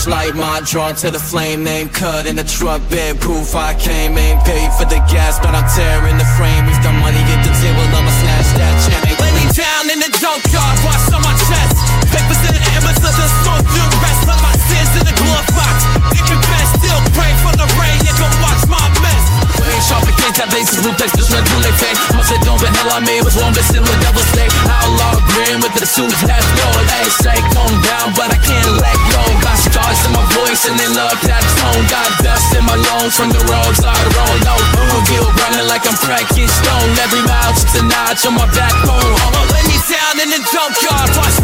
like mine, drawn to the flame. Name cut in the truck bed, proof I came. Ain't paid for the gas, but I'm tearing the frame. If the money get the deal, well, I'ma snatch that chain. Lay me down in the junkyard, watch on my chest. Papers in the embers of the smoke, you rest. Put my sins in the glove box. Think it best, still pray for the rain. You gon' watch my mess. Sharp against that basis, blue text, just run through their face. Must have done, but hell I made was warm, but still a devil stay. Outlaw grin with the suits, half gold. Hey, say, calm down, but I can't let go. Got scars in my voice and they love that tone. Got dust in my lungs from the roads I roll. No, feel running like I'm cracking stone. Every mile just a notch on my backbone. Lay me down in the junkyard, watch